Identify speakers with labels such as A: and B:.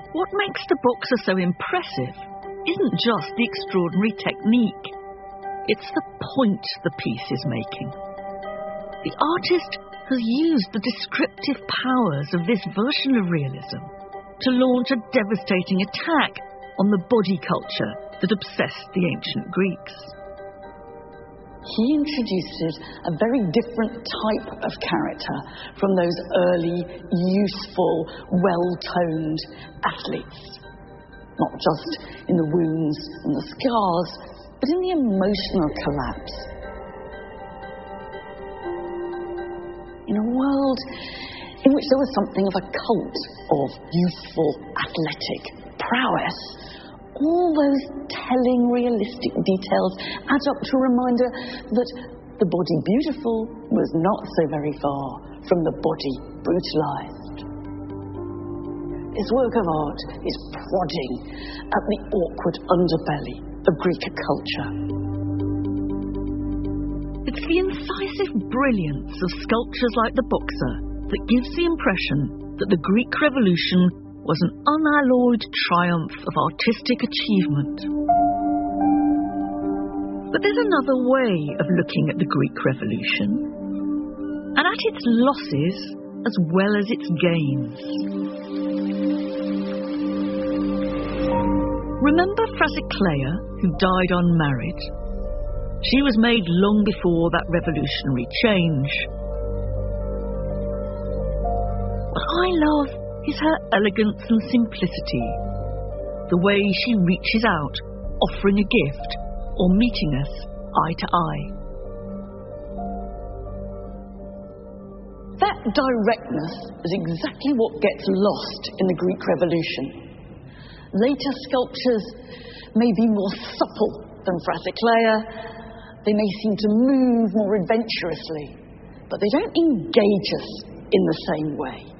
A: What makes the boxer so impressive isn't just the extraordinary technique, it's the point the piece is making. The artist has used the descriptive powers of this version of realism to launch a devastating attack on the body culture that obsessed the ancient Greeks.
B: He introduces a very different type of character from those early, youthful, well-toned athletes. Not just in the wounds and the scars, but in the emotional collapse. In a world in which there was something of a cult of youthful, athletic prowess, all those telling, realistic details add up to a reminder that the body beautiful was not so very far from the body brutalized. This work of art is prodding at the awkward underbelly of Greek culture.
A: It's the incisive brilliance of sculptures like the Boxer that gives the impression that the Greek Revolution was an unalloyed triumph of artistic achievement. But there's another way of looking at the Greek Revolution, and at its losses as well as its gains. Remember Phrasycleia, who died unmarried? She was made long before that revolutionary change. What I love is her elegance and simplicity, the way she reaches out, offering a gift, or meeting us eye to eye.
B: That directness is exactly what gets lost in the Greek Revolution. Later sculptures may be more supple than Phrasycleia, they may seem to move more adventurously, but they don't engage us in the same way.